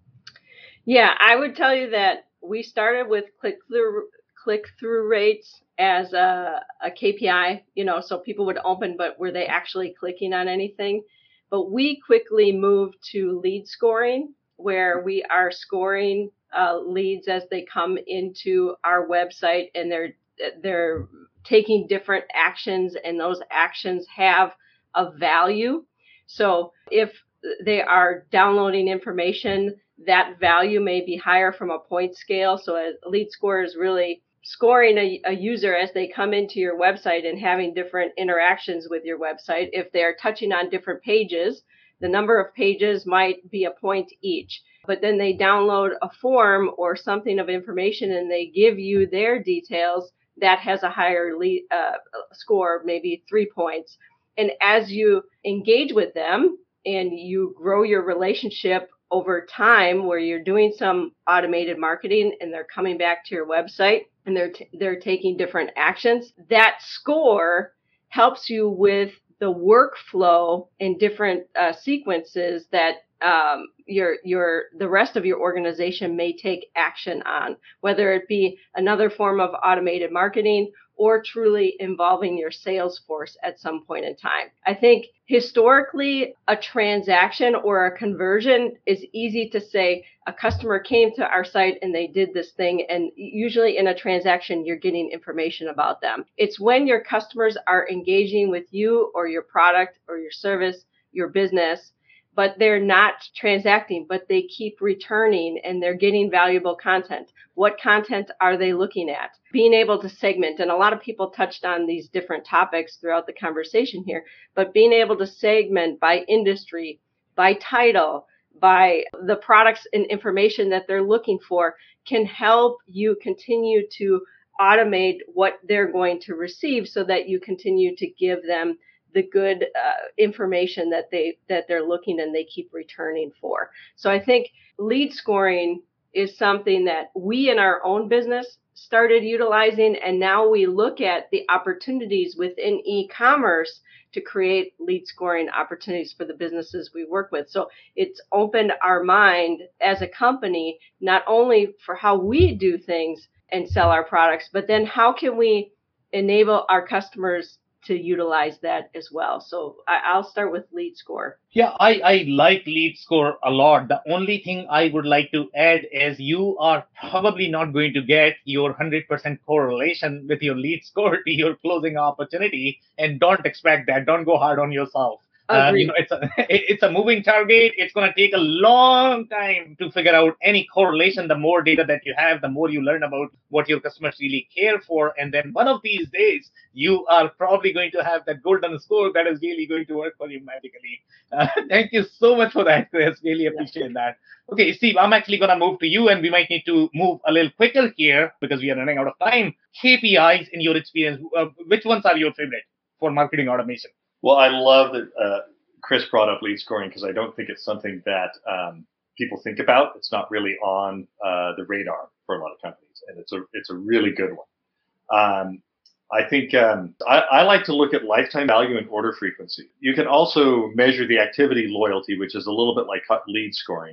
Yeah, I would tell you that we started with click-through click-through rates as a, a K P I, you know, so people would open, but were they actually clicking on anything? But we quickly moved to lead scoring, where we are scoring uh, leads as they come into our website, and they're they're taking different actions, and those actions have a value. So if they are downloading information, that value may be higher from a point scale. So a lead score is really scoring a, a user as they come into your website and having different interactions with your website. If they're touching on different pages, the number of pages might be a point each. But then they download a form or something of information and they give you their details, that has a higher lead, uh, score, maybe three points. And as you engage with them and you grow your relationship over time, where you're doing some automated marketing and they're coming back to your website and they're t- they're taking different actions, that score helps you with the workflow and different uh, sequences that um, your your the rest of your organization may take action on, whether it be another form of automated marketing or truly involving your sales force at some point in time. I think historically, a transaction or a conversion is easy to say. A customer came to our site and they did this thing, and usually in a transaction, you're getting information about them. It's when your customers are engaging with you or your product or your service, your business, but they're not transacting, but they keep returning and they're getting valuable content. What content are they looking at? Being able to segment, and a lot of people touched on these different topics throughout the conversation here, but being able to segment by industry, by title, by the products and information that they're looking for can help you continue to automate what they're going to receive so that you continue to give them the good uh, information that they that they're looking and they keep returning for. So I think lead scoring is something that we in our own business started utilizing, and now we look at the opportunities within e-commerce to create lead scoring opportunities for the businesses we work with. So it's opened our mind as a company, not only for how we do things and sell our products, but then how can we enable our customers to utilize that as well. So I, I'll start with lead score. Yeah, I, I like lead score a lot. The only thing I would like to add is you are probably not going to get your one hundred percent correlation with your lead score to your closing opportunity. And don't expect that. Don't go hard on yourself. Uh, you know, it's a it's a moving target. It's going to take a long time to figure out any correlation. The more data that you have, the more you learn about what your customers really care for. And then one of these days, you are probably going to have that golden score that is really going to work for you magically. Uh, thank you so much for that, Chris. Really appreciate that. Okay, Steve, I'm actually going to move to you, and we might need to move a little quicker here because we are running out of time. K P Is in your experience, uh, which ones are your favorite for marketing automation? Well, I love that uh, Chris brought up lead scoring because I don't think it's something that um, people think about. It's not really on uh, the radar for a lot of companies, and it's a it's a really good one. Um, I think um, I, I like to look at lifetime value and order frequency. You can also measure the activity loyalty, which is a little bit like lead scoring.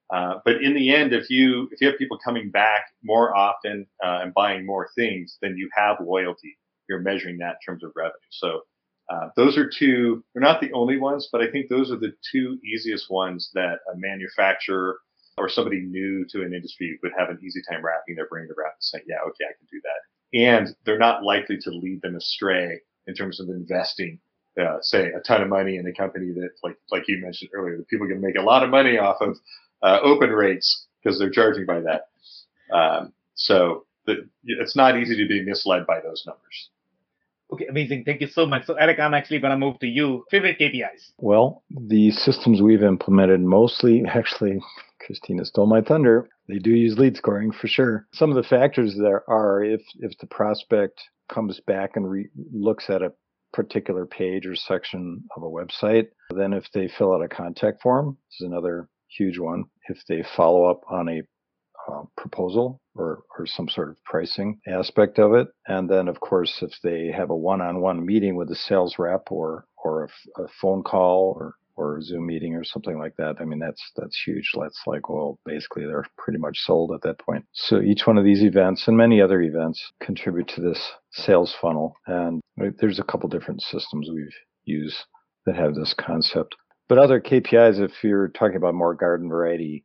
Uh, but in the end, if you if you have people coming back more often uh, and buying more things, then you have loyalty. You're measuring that in terms of revenue. So uh, those are two. They're not the only ones, but I think those are the two easiest ones that a manufacturer or somebody new to an industry would have an easy time wrapping their brain around and saying, yeah, okay, I can do that. And they're not likely to lead them astray in terms of investing, uh, say, a ton of money in a company that, like like you mentioned earlier, that people can make a lot of money off of uh, open rates because they're charging by that. Um, so the, it's not easy to be misled by those numbers. Okay, amazing. Thank you so much. So, Eric, I'm actually going to move to you. Favorite K P Is? Well, the systems we've implemented mostly, actually, Christina stole my thunder. They do use lead scoring for sure. Some of the factors there are if if the prospect comes back and re- looks at a particular page or section of a website, then if they fill out a contact form, this is another huge one. If they follow up on a uh, proposal or, or some sort of pricing aspect of it, and then of course if they have a one-on-one meeting with a sales rep or or a, a phone call or or a Zoom meeting or something like that, I mean, that's that's huge. That's like, well, basically they're pretty much sold at that point. So each one of these events and many other events contribute to this sales funnel. And there's a couple different systems we've used that have this concept. But other K P Is, if you're talking about more garden variety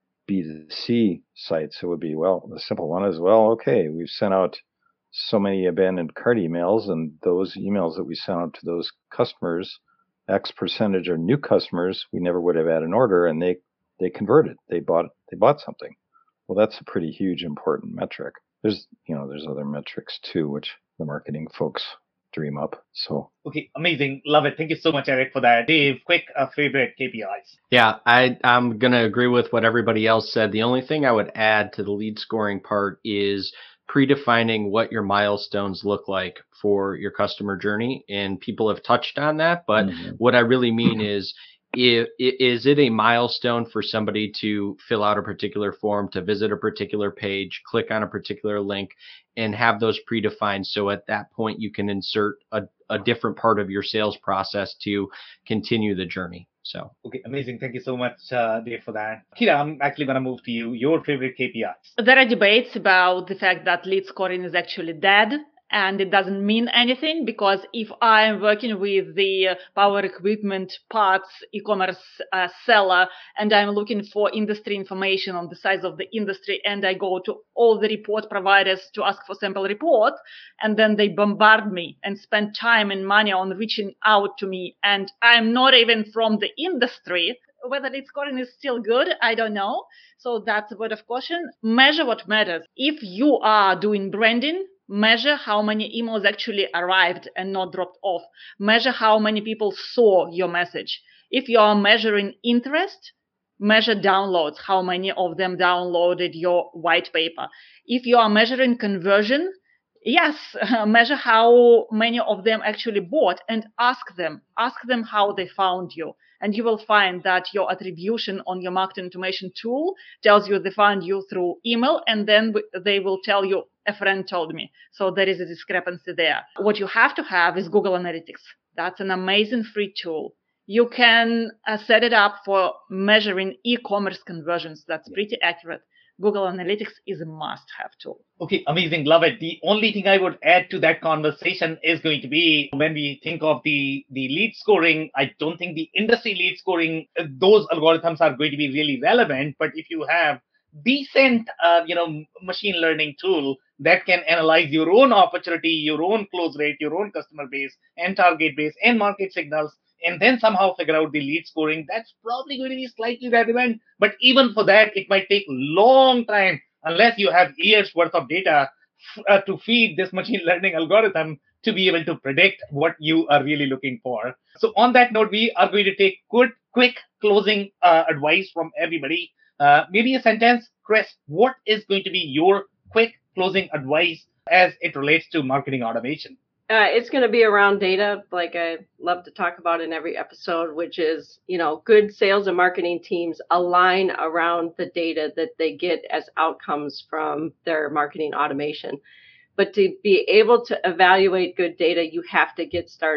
B two C sites, it would be, well, the simple one is, well, okay, we've sent out so many abandoned cart emails, and those emails that we sent out to those customers, X percentage are new customers we never would have had an order, and they they converted. They bought they bought something. Well, that's a pretty huge important metric. There's you know there's other metrics too, which the marketing folks dream up. So okay, amazing, love it. Thank you so much, Eric, for that. Dave, quick uh, favorite K P Is? Yeah, I I'm gonna agree with what everybody else said. The only thing I would add to the lead scoring part is predefining what your milestones look like for your customer journey. And people have touched on that, but mm-hmm. what I really mean is, if, is it a milestone for somebody to fill out a particular form, to visit a particular page, click on a particular link, and have those predefined? So at that point, you can insert a, a different part of your sales process to continue the journey. So okay, amazing. Thank you so much, uh, Dave, for that. Kira, I'm actually going to move to you. Your favorite K P Is? There are debates about the fact that lead scoring is actually dead. And it doesn't mean anything, because if I'm working with the power equipment parts e-commerce uh, seller and I'm looking for industry information on the size of the industry, and I go to all the report providers to ask for sample report, and then they bombard me and spend time and money on reaching out to me, and I'm not even from the industry, whether lead scoring is still good, I don't know. So that's a word of caution. Measure what matters. If you are doing branding, measure how many emails actually arrived and not dropped off. Measure how many people saw your message. If you are measuring interest, measure downloads, how many of them downloaded your white paper. If you are measuring conversion, yes, measure how many of them actually bought, and ask them. Ask them how they found you. And you will find that your attribution on your marketing automation tool tells you they found you through email, and then they will tell you, a friend told me. So there is a discrepancy there. What you have to have is Google Analytics. That's an amazing free tool. You can uh, set it up for measuring e-commerce conversions. That's pretty accurate. Google Analytics is a must-have tool. Okay, amazing. Love it. The only thing I would add to that conversation is going to be, when we think of the, the lead scoring, I don't think the industry lead scoring, those algorithms are going to be really relevant. But if you have decent, uh, you know, machine learning tool that can analyze your own opportunity, your own close rate, your own customer base and target base and market signals, and then somehow figure out the lead scoring, that's probably going to be slightly relevant. But even for that, it might take a long time unless you have years worth of data f- uh, to feed this machine learning algorithm to be able to predict what you are really looking for. So on that note, we are going to take good, quick closing uh, advice from everybody. Uh, maybe a sentence. Chris, what is going to be your quick closing advice as it relates to marketing automation? Uh, it's going to be around data, like I love to talk about in every episode, which is, you know, good sales and marketing teams align around the data that they get as outcomes from their marketing automation. But to be able to evaluate good data, you have to get started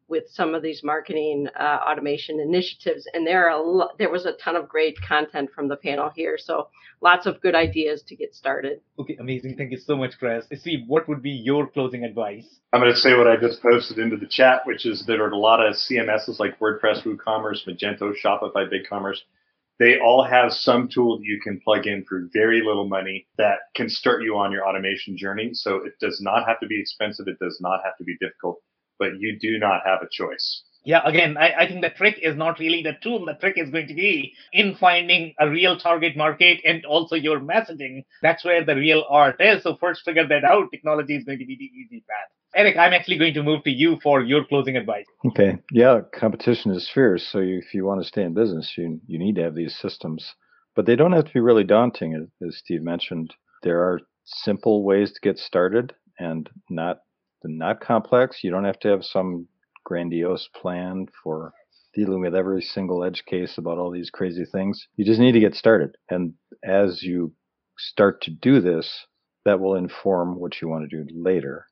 with some of these marketing uh, automation initiatives. And there are a lo- there was a ton of great content from the panel here. So lots of good ideas to get started. Okay, amazing. Thank you so much, Chris. Steve, what would be your closing advice? I'm going to say what I just posted into the chat, which is there are a lot of C M Ss like WordPress, WooCommerce, Magento, Shopify, BigCommerce. They all have some tool that you can plug in for very little money that can start you on your automation journey. So it does not have to be expensive. It does not have to be difficult, but you do not have a choice. Yeah, again, I, I think the trick is not really the tool. The trick is going to be in finding a real target market and also your messaging. That's where the real art is. So first figure that out. Technology is going to be the easy path. Eric, I'm actually going to move to you for your closing advice. Okay. Yeah, competition is fierce. So you, if you want to stay in business, you you need to have these systems. But they don't have to be really daunting, as, as Steve mentioned. There are simple ways to get started and not not complex. You don't have to have some grandiose plan for dealing with every single edge case about all these crazy things. You just need to get started. And as you start to do this, that will inform what you want to do later.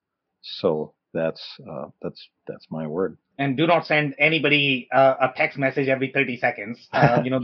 So that's uh, that's that's my word. And do not send anybody uh, a text message every thirty seconds. Uh, you know,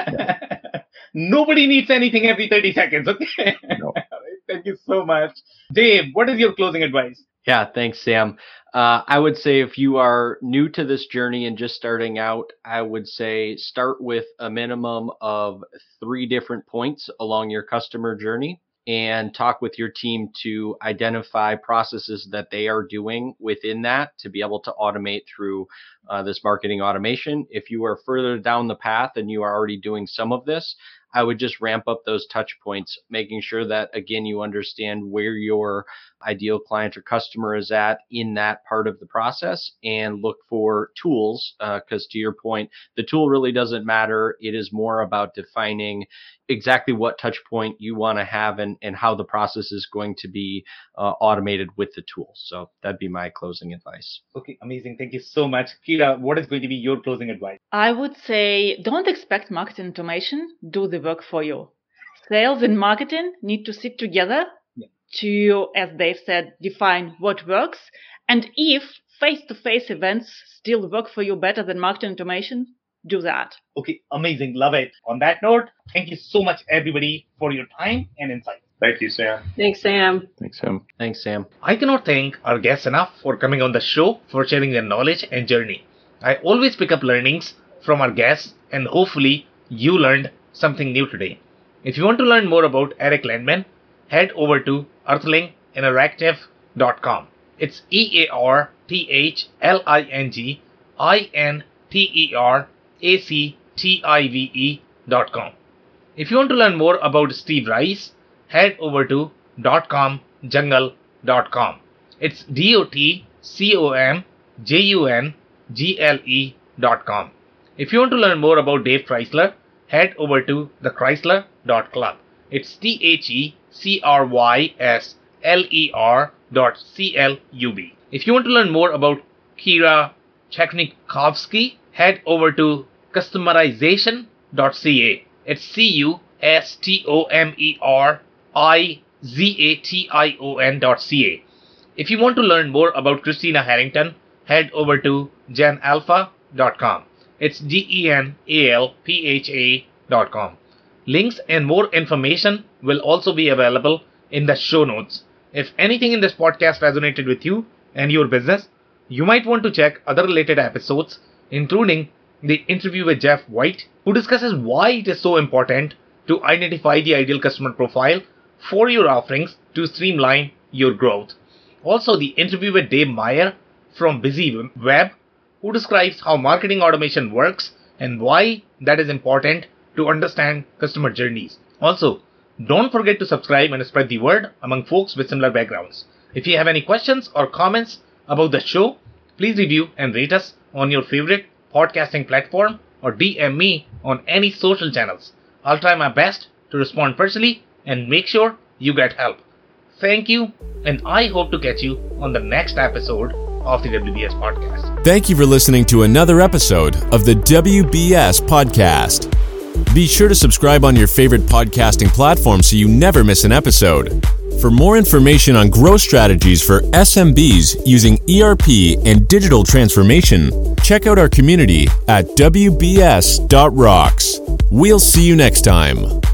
that nobody needs anything every thirty seconds. Okay. No. Thank you so much. Dave, what is your closing advice? Yeah, thanks, Sam. Uh, I would say if you are new to this journey and just starting out, I would say start with a minimum of three different points along your customer journey and talk with your team to identify processes that they are doing within that to be able to automate through uh, this marketing automation. If you are further down the path and you are already doing some of this, I would just ramp up those touch points, making sure that, again, you understand where your ideal client or customer is at in that part of the process and look for tools. Because uh, to your point, the tool really doesn't matter. It is more about defining exactly what touch point you want to have and, and how the process is going to be uh, automated with the tool. So that'd be my closing advice. Okay, amazing. Thank you so much. Kira, what is going to be your closing advice? I would say don't expect marketing automation. Do the work for you. Sales and marketing need to sit together yeah. to, as Dave said, define what works. And if face-to-face events still work for you better than marketing automation, do that. Okay, amazing. Love it. On that note, thank you so much, everybody, for your time and insight. Thank you, Sam. Thanks, Sam. Thanks, Sam. Thanks, Sam. I cannot thank our guests enough for coming on the show, for sharing their knowledge and journey. I always pick up learnings from our guests, and hopefully you learned something new today. If you want to learn more about Eric Landman, head over to earthling interactive dot com. It's E A R T H L I N G I N T E R A C T I V E dot com. If you want to learn more about Steve Rice, head over to dot com jungle dot com. It's D O T C O M J U N G L E dot com. If you want to learn more about Dave Chrysler, head over to the chrysler dot club. It's T H E C R Y S L E R dot C L U B. If you want to learn more about Kira Chechnikovsky, head over to customerization dot C A. It's C U S T O M E R I Z A T I O N dot C A. If you want to learn more about Christina Harrington, head over to gen alpha dot com. It's G E N A L P H A dot com. Links and more information will also be available in the show notes. If anything in this podcast resonated with you and your business, you might want to check other related episodes, including the interview with Jeff White, who discusses why it is so important to identify the ideal customer profile for your offerings to streamline your growth. Also, the interview with Dave Meyer from Busy Web, who describes how marketing automation works and why that is important to understand customer journeys. Also, don't forget to subscribe and spread the word among folks with similar backgrounds. If you have any questions or comments about the show, please review and rate us on your favorite podcasting platform or D M me on any social channels. I'll try my best to respond personally and make sure you get help. Thank you, and I hope to catch you on the next episode of the W B S Podcast. Thank you for listening to another episode of the W B S Podcast. Be sure to subscribe on your favorite podcasting platform so you never miss an episode. For more information on growth strategies for S M Bs using E R P and digital transformation, check out our community at W B S dot rocks. We'll see you next time.